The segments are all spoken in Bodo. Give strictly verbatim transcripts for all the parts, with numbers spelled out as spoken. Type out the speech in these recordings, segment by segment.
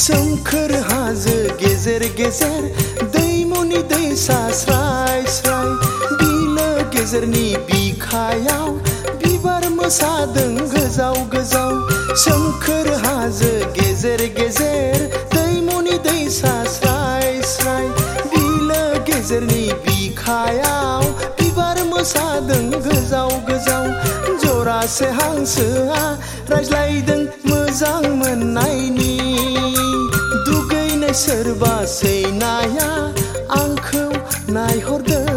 सोमखोर हाजो गेजेर गेजेर दैमुनि दैसा स्राय स्राय बिलो गेजेरनि बिखायाव बिबार मोसादों गोजाव गोजाव सोमखोर हाजो गेजेर गेजेर दैमुनि दैसा स्राय स्राय बिलो गेजेरनि बिखायाव बिबार मोसादों गोजाव गोजाव जरासे हांसोआ रायज्लायदों मोजां मोननायनि दुगैनाय सोरबा सैनाया आंखौ नायहरदों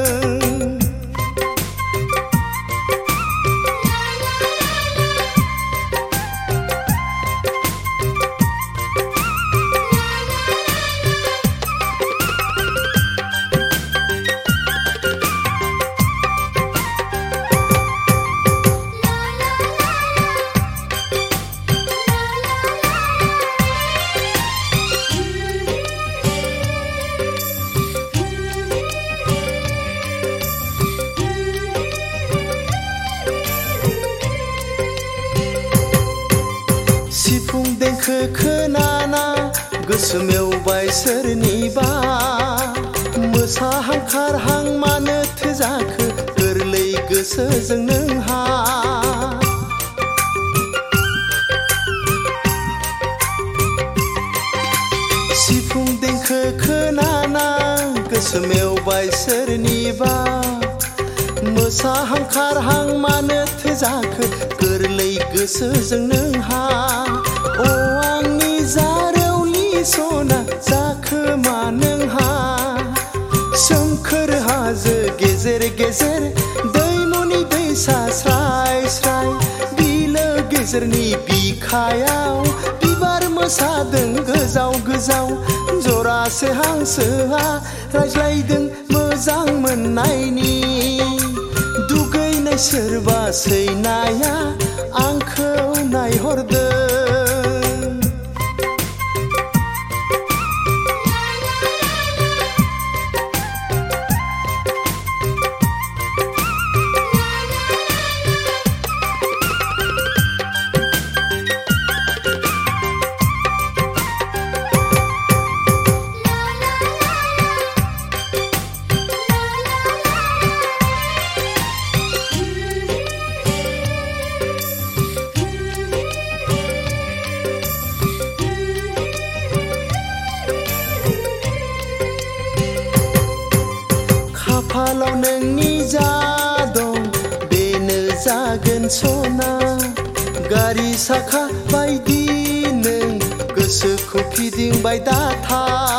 सिफुं देंखो खोनाना गोसो मेवबाय सोरनिबा मोसाहांखारहां मानो थोजाखो गोरलै गोसोजों नोंहा सिफुं देंखो खोनाना गोसो मेवबाय सोरनिबा मोसाहांखारहां मानो थोजाखो गोरलै गोसोजों नोंहा अ आंनि जारौलि सना जाखो मा नोंहा सोमखोर हाजो गेजेर गेजेर दैमुनि दैसा स्राय स्राय बिलो गेजेरनि बिखायाव बिबार मोसादों गोजाव गोजाव जरासे हांसोआ रायज्लायदों मोजां मोननायनि दुगैनाय सोरबा सैनाया आंखौ नायहरदों खाफालाव नोंनि जा दं बेनो जागोन सना गारि साखा बायदि नों गोसोखौ फिदिंबाय दाथा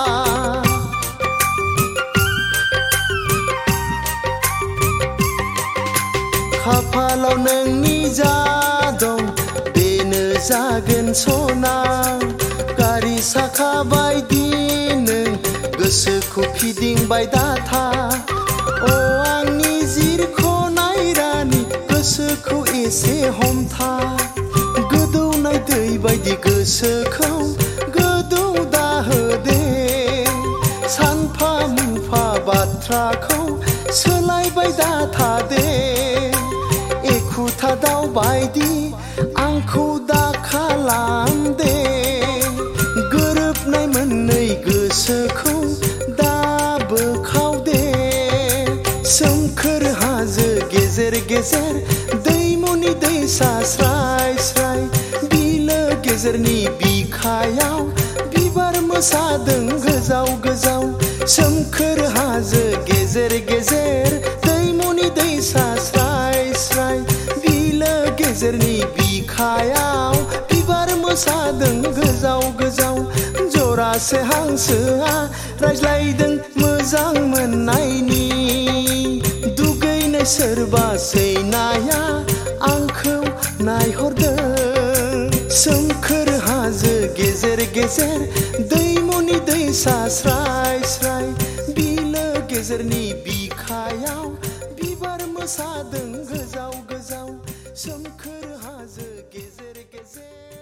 खाफालाव नोंनि जा दं बेनो जागोन सना गारि साखा बायदि नों गोसोखौ फिदिंबाय दाथा अ आंनि जिरख'नाय रानि गोसोखौ एसे हमथा गोदौनाय दै बायदि गोसोखौ गोदौ दाहोदे सानफा मुफा बाथ्राखौ सोलायबाय दाथा दे एखुथा दाउ बायदि आंखौ दा खालाम दे गोरोबनाय मोननै गोसोखौ दा बोखावदे सोमखोर हाजो गेजेर गेजेर दैमुनि दैसा स्राय स्राय बिलो गेजेरनि बिखायाव बिबार मोसादों गोजाव गोजाव सोमखोर हाजो गेजेर गेजेर दैमुनि दैसा स्राय स्राय बिलो गेजेरनि बिखायाव बिबार मोसादों गोजाव गोजाव जरासे हांसोआ रायज्लायदों मोजां मोननायनि दुगैनाय सोरबा सैनाया आंखौ नायहरदों सोमखोर हाजो गेजेर गेजेर दैमुनि दैसा स्राय स्राय बिलो गेजेरनि बिखायाव बिबार मोसादों गोजाव गोजाव सोमखोर हाजो गेजेर गेजेर